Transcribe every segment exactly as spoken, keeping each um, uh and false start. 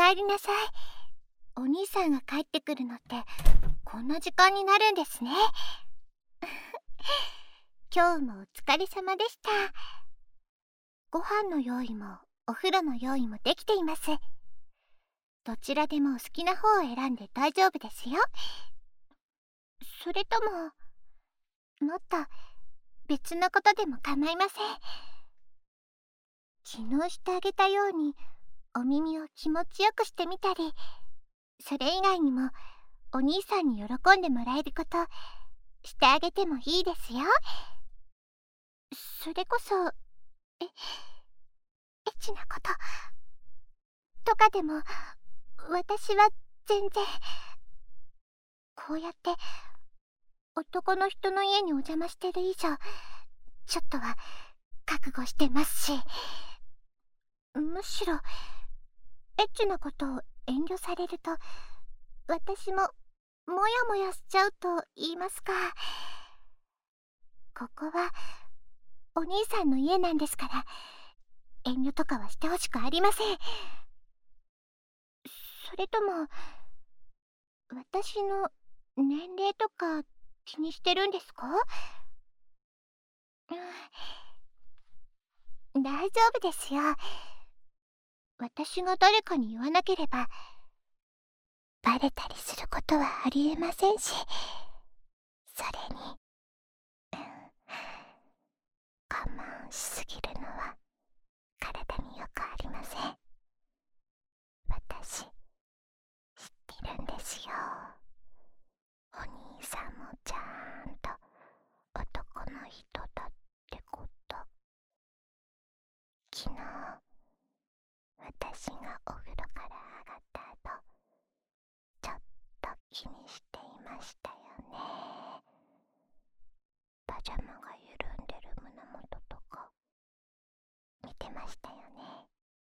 かえりなさい。お兄さんが帰ってくるのってこんな時間になるんですね。今日もお疲れ様でした。ご飯の用意もお風呂の用意もできています。どちらでもお好きな方を選んで大丈夫ですよ。それとももっと別のことでも構いません。昨日してあげたようにお耳を気持ちよくしてみたり、それ以外にもお兄さんに喜んでもらえることしてあげてもいいですよ。それこそえエッチなこととかでも私は全然。こうやって男の人の家にお邪魔してる以上ちょっとは覚悟してますし、むしろエッチなことを遠慮されると私もモヤモヤしちゃうと言いますか。ここはお兄さんの家なんですから遠慮とかはしてほしくありません。それとも私の年齢とか気にしてるんですか？うん、大丈夫ですよ。私が誰かに言わなければバレたりすることはありえませんし、それに、うん、我慢しすぎるのは体によくありません。私知ってるんですよ。お兄さんもちゃんと男の人だってこと。昨日私がお風呂から上がった後ちょっと気にしていましたよね。パジャマが緩んでる胸元とか見てましたよね。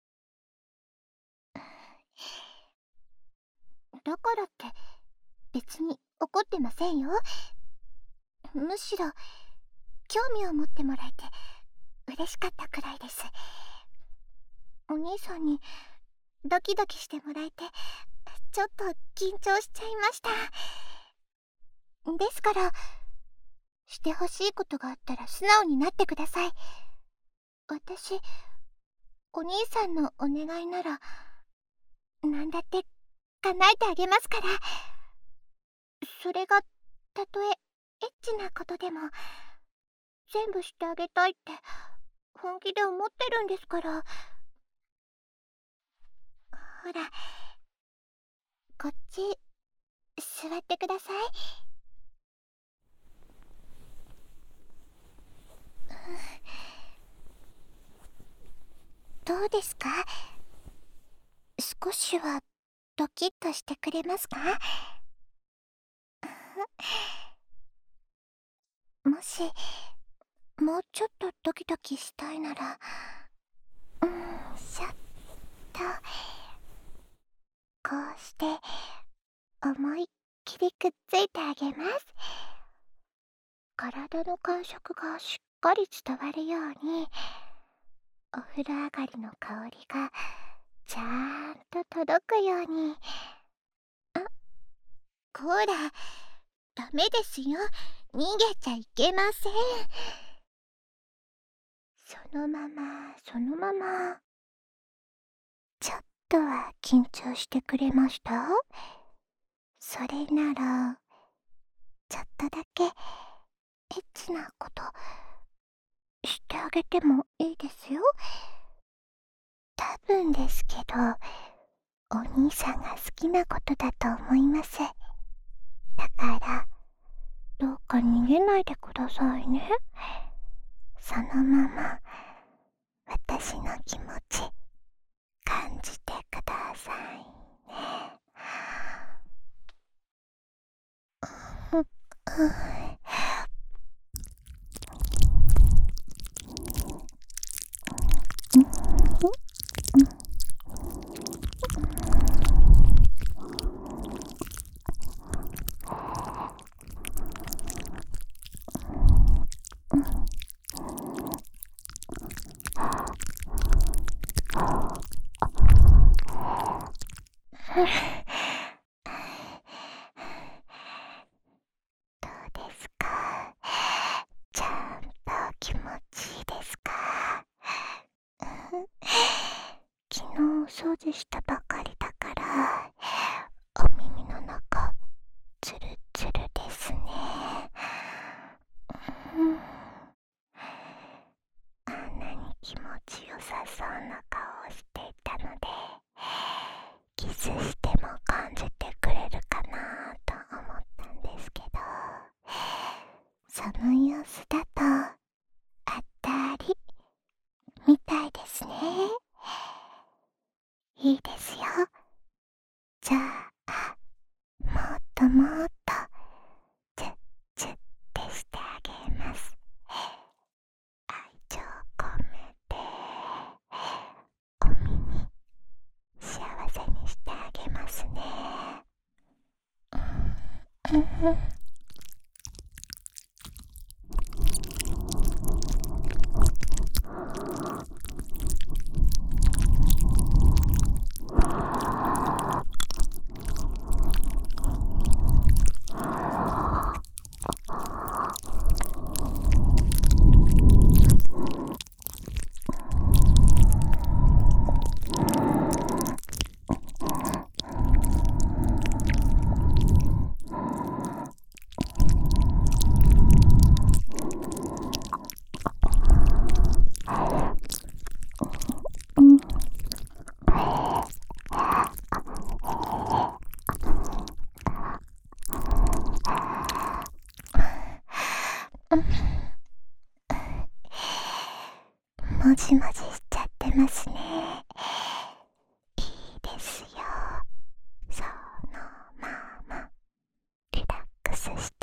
だからって別に怒ってませんよ。むしろ興味を持ってもらえて嬉しかったくらいです。お兄さんにドキドキしてもらえてちょっと緊張しちゃいました。ですからしてほしいことがあったら素直になってください。私お兄さんのお願いなら何だって叶えてあげますから。それがたとえエッチなことでも全部してあげたいって本気で思ってるんですから。ほらこっち座ってください。どうですか？少しはドキッとしてくれますか？もしもうちょっとドキドキしたいなら、うん、しょっとこうして思いっきりくっついてあげます。体の感触がしっかり伝わるようにお風呂上がりの香りがちゃんと届くように。あ、こらダメですよ、逃げちゃいけません。そのままそのまま。ちょっとは緊張してくれました？それならちょっとだけエッチなことしてあげてもいいですよ。多分ですけどお兄さんが好きなことだと思います。だからどうか逃げないでくださいね。そのまま私の気持ち感じてくださいね。 どうですか？ちゃんと気持ちいいですか？昨日お掃除したばかりだからお耳の中ツルツルですね。うん、あんなに気持ちよさそうな顔をしていたので、キスしても感じてくれるかなと思ったんですけど、その様子だとあったりみたいですね。いいですよ。じゃあもっともっとチュッチュッてしてあげます。愛情込めてお耳幸せにしてあげますね。うんうんもじもじしちゃってますね。いいですよ。そのままリラックスして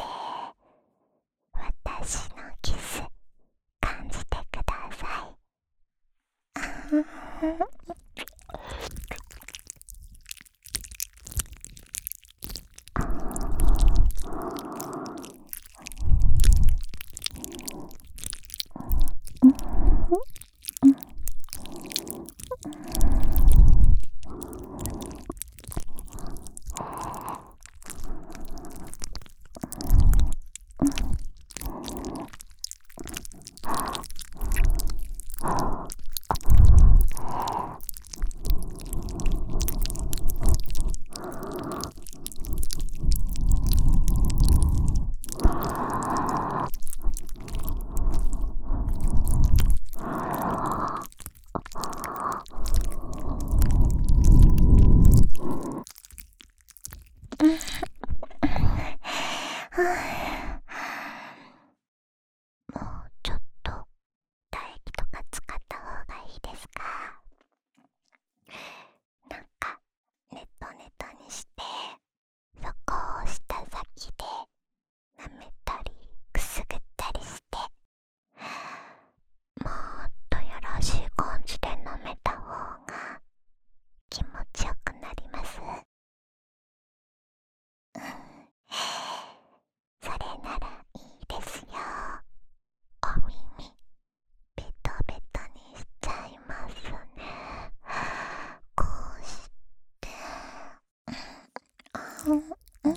私のキス感じてください。もうちょっと唾液とか使った方がいいですか？なんかネトネトにしてそこを舌先で舐めたりくすぐったりして、もっとよろしい感じで舐めた方が気持ちよくなります。うん、それならいいですよ。お耳ベトベトにしちゃいますね。こうして、うん、うん、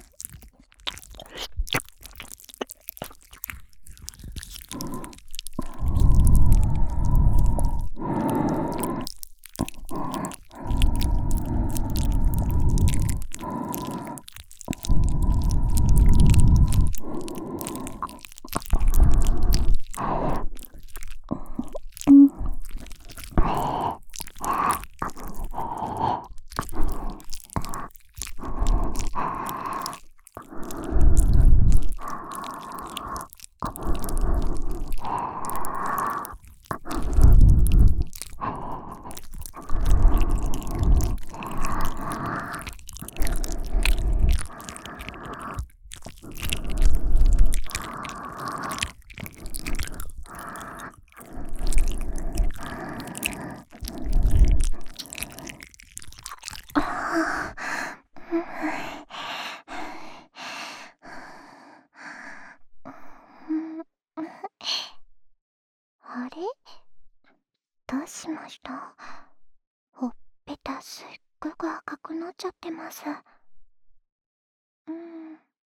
あれ、どうしました？ほっぺたすっ服が赤くなっちゃってます。うん。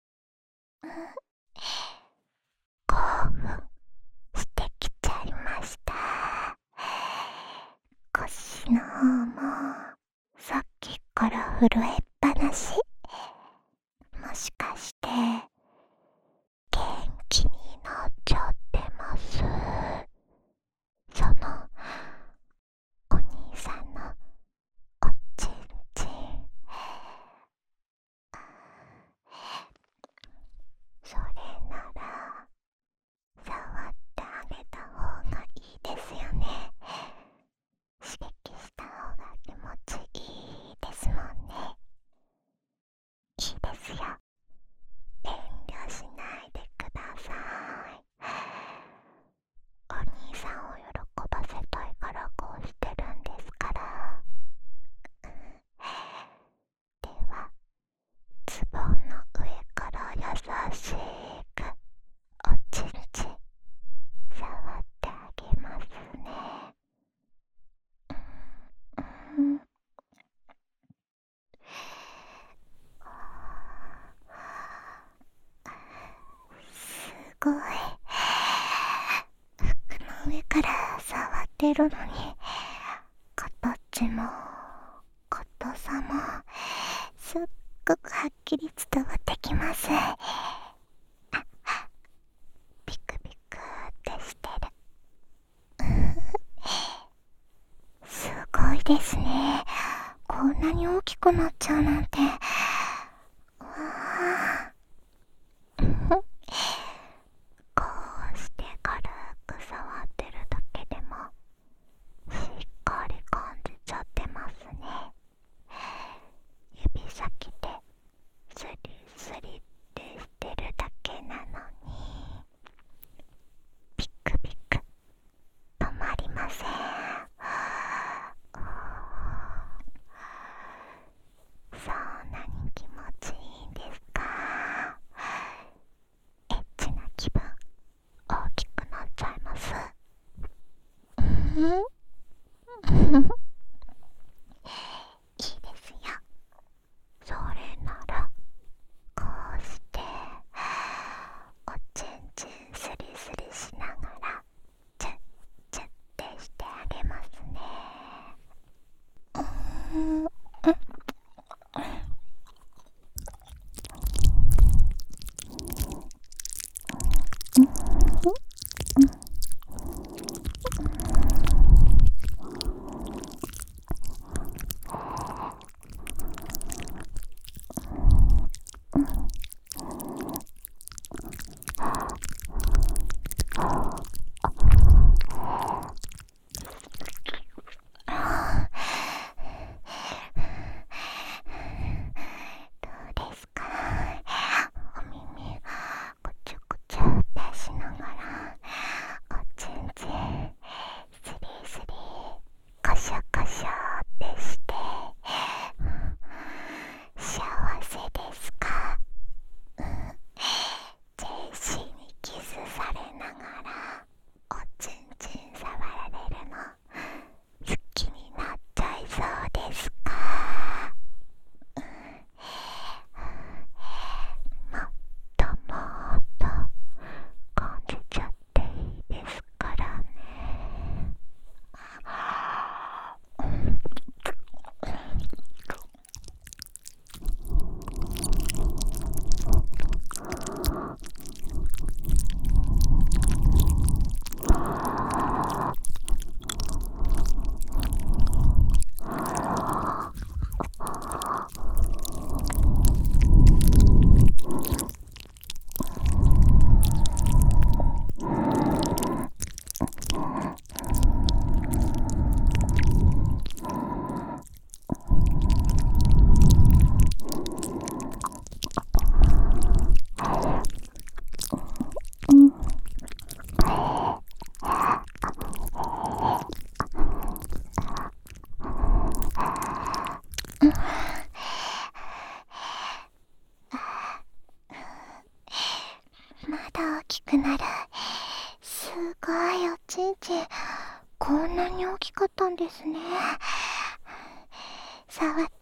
興奮してきちゃいました。腰の方もさっきから震えっぱなし。もしかして元気になっちゃってます？そのお兄さんのおちんちん、それなら触ってあげた方がいいですよね。刺激した方が気持ちいいですもんね。いいですよ。遠慮しないでください。お兄さんを喜ばせたいからこうしてるんですから。では、ズボンの上から優しくおちんちん触ってあげますね。うん、すごい。服の上から触ってるのに形も硬さもすっごくはっきり伝わってきます。ピクピクってしてる。すごいですね。こんなに大きくなっちゃうなんて。わあこうして軽く触ってるだけでもしっかり感じちゃってますね。指先でスリスリってしてるだけなのにピクピク止まりません。そんなに気持ちいいんですか？エッチな気分大きくなっちゃいます。うんいいですよ。それならこうしておちんちんスリスリしながらチュッチュッてしてあげますね。うん、どうですか？お耳ぐちゅぐちゅってしながらおちんちんスリスリコショコショってして幸せですか？全身にキスされながらおちんちん触られるの好きになっちゃいそうですか？もっともっと感じちゃっていいですからね。まだ大きくなる。すごいおちんちんこんなに大きかったんですね。触っ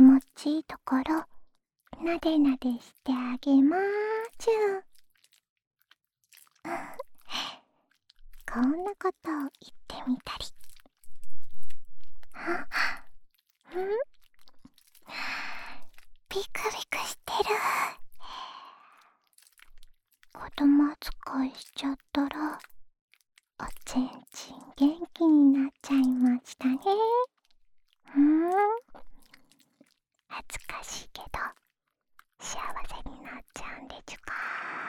気持ちいいところなでなでしてあげまーちゅん。こんなことを言ってみたり。あ、んビクビクしてる。子供扱いしちゃったらおちんちん元気になっちゃいましたね。うーん、恥ずかしいけど幸せになっちゃうんでちゅか。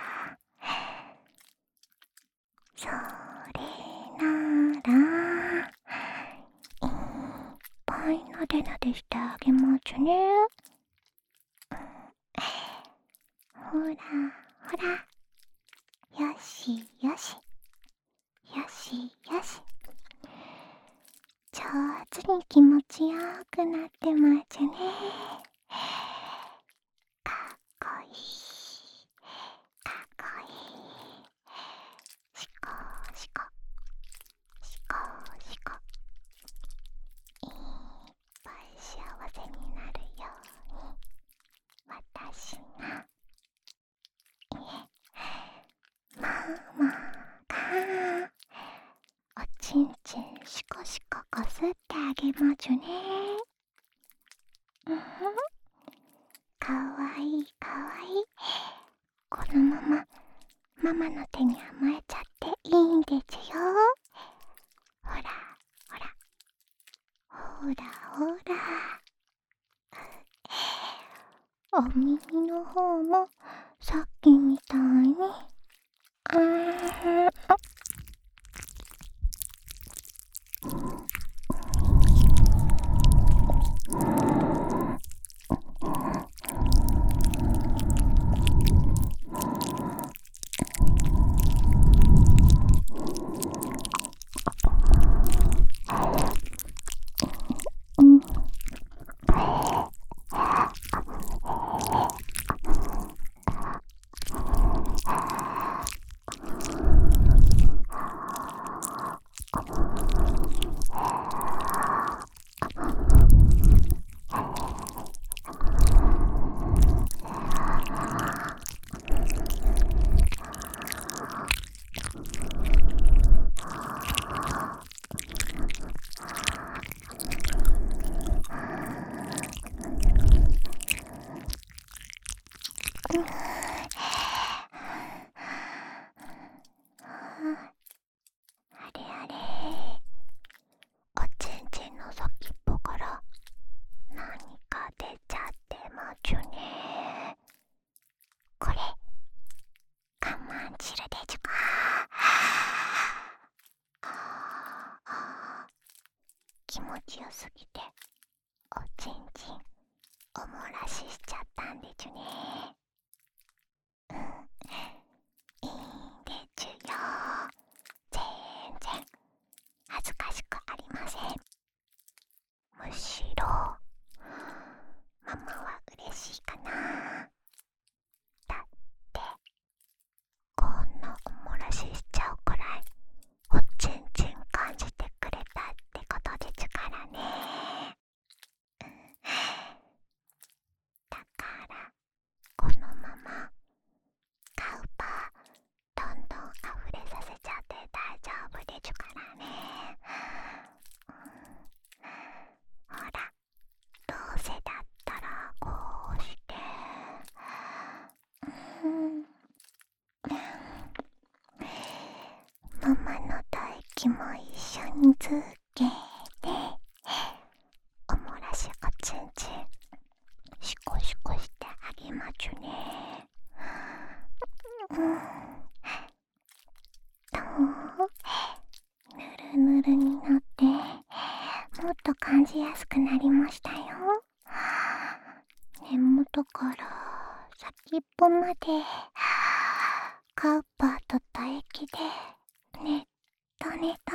それならいっぱいなでなでしてあげますね。ほらほら、よしよしよしよし、上手に気持ちよくなってますね。かっこいいかっこいい。しこしこしこしこ、いっぱい幸せになるように私が、いえ、ママがおちんちんしこしここすってあげますね。うんふん、かわいいかわいい。このままママの手に甘えちゃっていいんですよ。ほらほらほらほら。お耳の方もさっきみたいに、あーん、あれあれ、おちんちんの先っぽから何か出ちゃってますね。これ我慢汁でちゅか。気持ちよすぎておちんちんおもらししちゃったんでちゅね。うん、いいんでちゅよ。全然恥ずかしくありません。むしろママは嬉しいかな。だってこんなおもらししちゃうくらいおちんちん感じてくれたってことでちゅからね。だからこのままカウパーどんどん溢れさせちゃって大丈夫でちゅからね。うん、ほら、どうせだったらこうして、うん、ママの唾液も一緒につけておもらしおちんちんシコシコしてあげますね。うん、とぬるぬるになってもっと感じやすくなりましたよ。根元から先っぽまでカウパーと唾液でねっとねと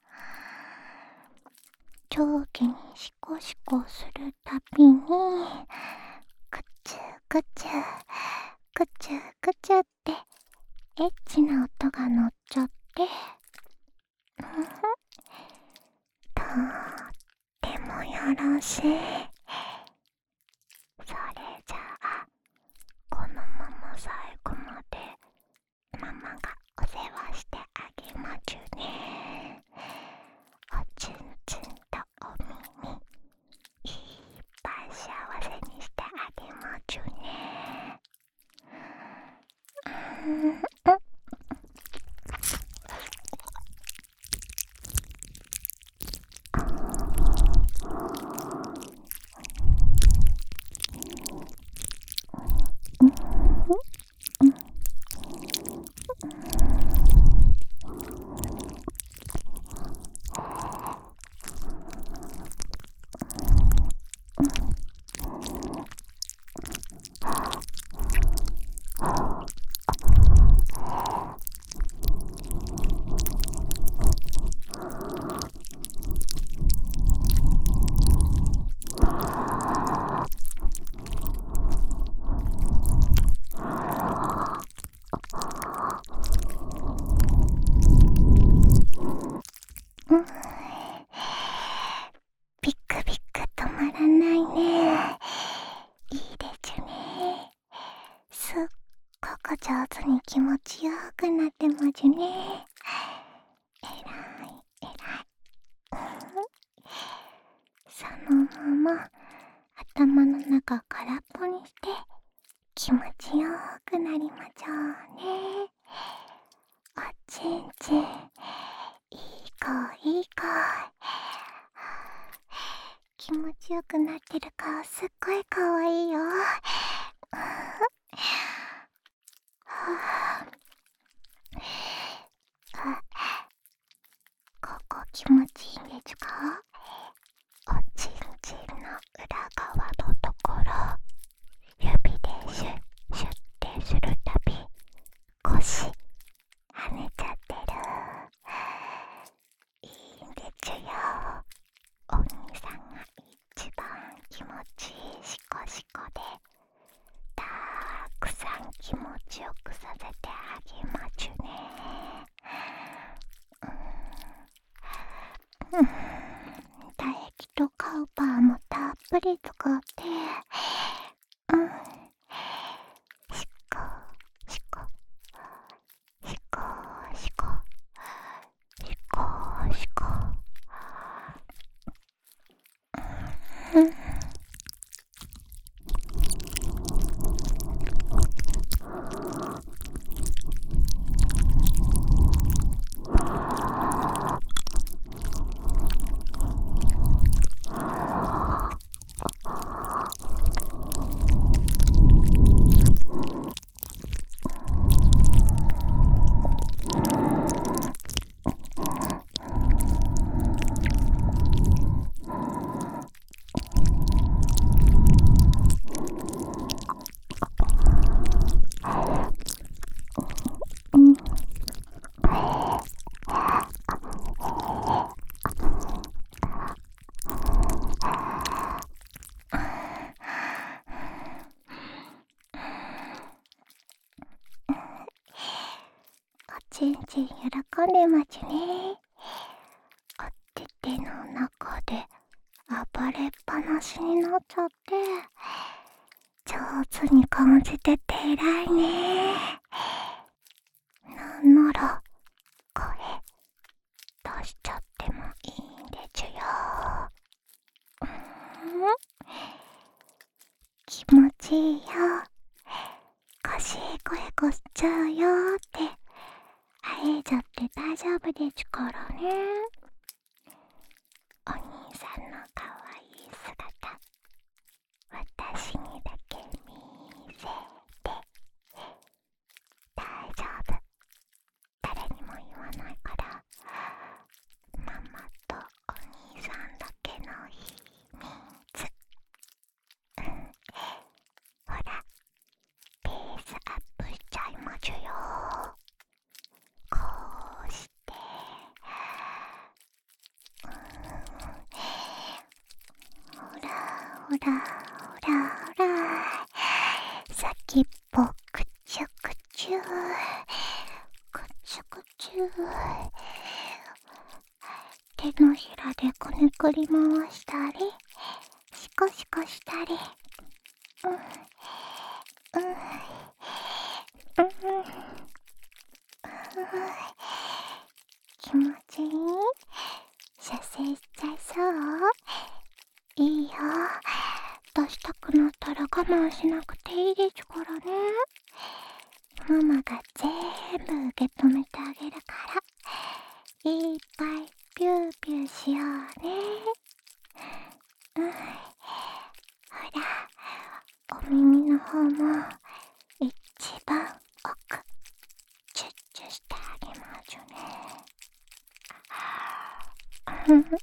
上下にシコシコするたびにくちゅくちゅくちゅくちゅってエッチな音が乗っちゃって、うんふん、とってもよろしいいね。いいですね。すっごく上手に気持ちよくなってますね。えらいえらい。そのまま頭の中空っぽにして気持ちよくなりましょうね。おちんちん、いい子いい子。気持ちよくなってる顔すっごいかわいいよ。ここ気持ちいいんですか？おちんちんの裏側のところ、指でシュッシュッてするたび腰跳ねちゃってる。いいんですよ。お兄さんが一番気持ちいいシコシコでたくさん気持ちよくさせてあげますね。うん、うん、唾液とカウパーもたっぷり使って、うん、シコシコシコシコシコシコ、うん、おちんちん喜んでますね。おてての中で暴れっぱなしになっちゃって上手に感じてて偉いね。なんなら声出しちゃってもいいんですよ。うん、気持ちいいよ。腰声こしちゃうよって会えちゃって大丈夫ですからね。お兄さんのかわいい姿私にだけ見せて。大丈夫、誰にも言わないからママとお兄さんだけの秘密。うん、ほらペースアップしちゃいますよ。こうして、うん、ほらほらほらほら、先っぽくちゅくちゅくちゅくちゅ、手のひらでこねくり回したりシコシコしたり、うんうんうんうん、気持ちいい？射精しちゃいそう？いいよ。出したくなったら我慢しなくていいですからね。ママが全部受け止めてあげるからいっぱいピューピューしようね。うん、ほらお耳の方も一番奥チュッチュしてあげますね。うんうん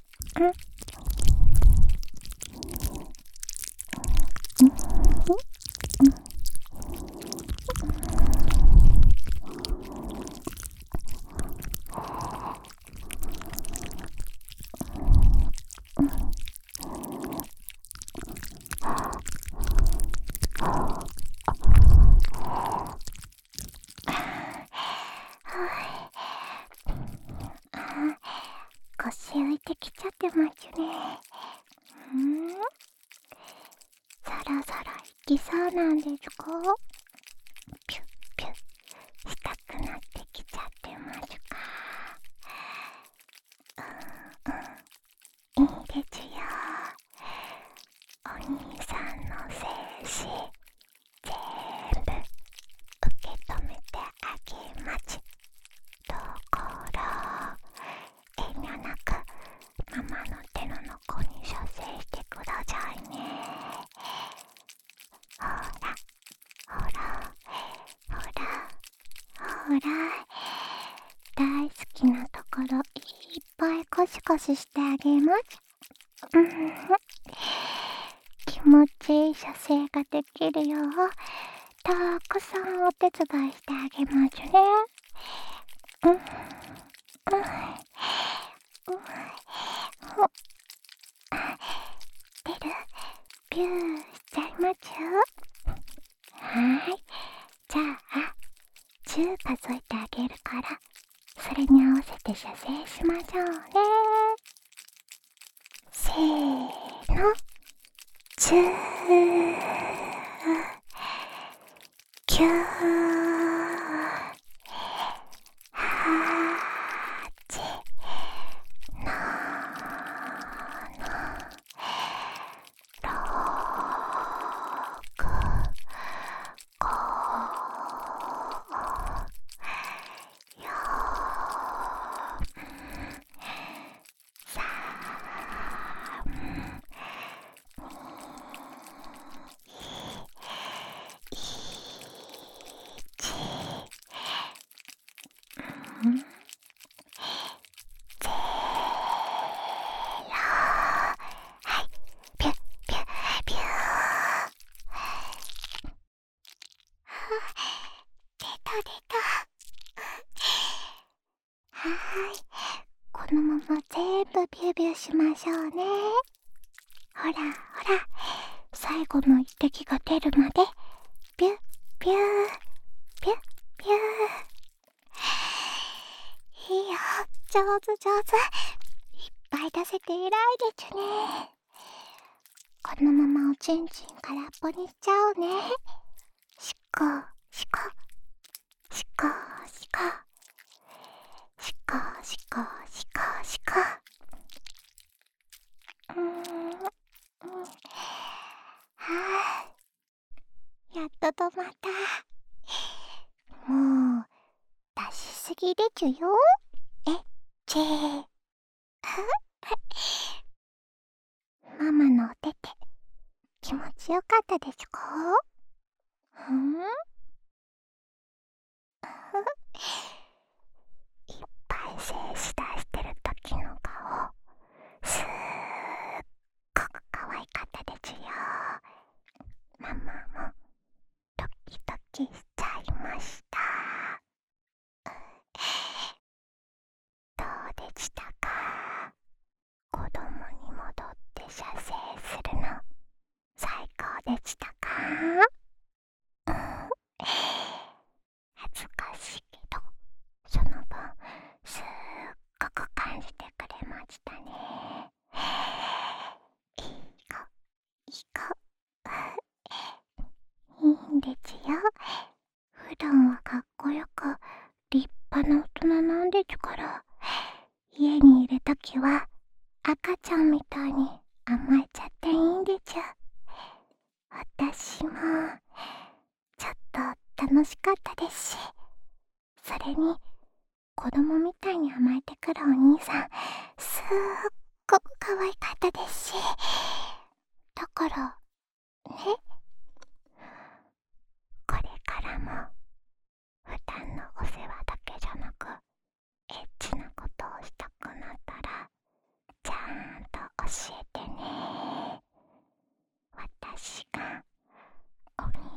腰浮いてきちゃそろそろ行きそうなんですか？ピュッピュッしたくなってきちゃってますか？うんうん、いいですよ。お兄さんの精子全部受け止めてあげます。どころ遠慮なくママの手の中に射精してくださいね。ほらほらほらほら、大好きなところいっぱいコシコシしてあげます。うん、気持ちいい射精ができるようたくさんお手伝いしてあげますね。うんうんうん出るビューしちゃいますよ。はーい、じゃあじゅう数えてあげるからそれに合わせて射精しましょうね。せーの、じゅう、きゅう、はち、なな、ろく、ご、よん、さん、いち、うん、ゼロ。はい、ピュッピュッピュー。出た出た。はーい、このまま全部ビュービューしましょうね。ほらほら、最後の一滴が出るまでビュッビュービュッビュー。いいよ、上手上手。いっぱい出せて偉いですね。このままおちんちん空っぽにしちゃおうね。しこしこしこしこしこしこしこしこ。うーん、うん、はぁ、やっと止まった。もう出しすぎですよ。えっちーママのお手手気持ちよかったですか？んいっぱい精子出してる時の顔すっごく可愛かったですよ。ママもドキドキしちゃいました。どうでしたか？子供に戻って射精するの最高でしたか？恥ずかしいけどその分すっごく感じてくれましたね。いい子いい子いいんですよ。普段はかっこよく立派な大人なんですから、家にいるときは赤ちゃんみたいに甘えちゃっていいんですよ。私もちょっと楽しかったですし、それに子供みたいに甘えてくるお兄さんすっごく可愛かったですし、だからね、これからも普段のお世話だけじゃなくエッチなことをしたくなったらちゃんと教えてね。私がお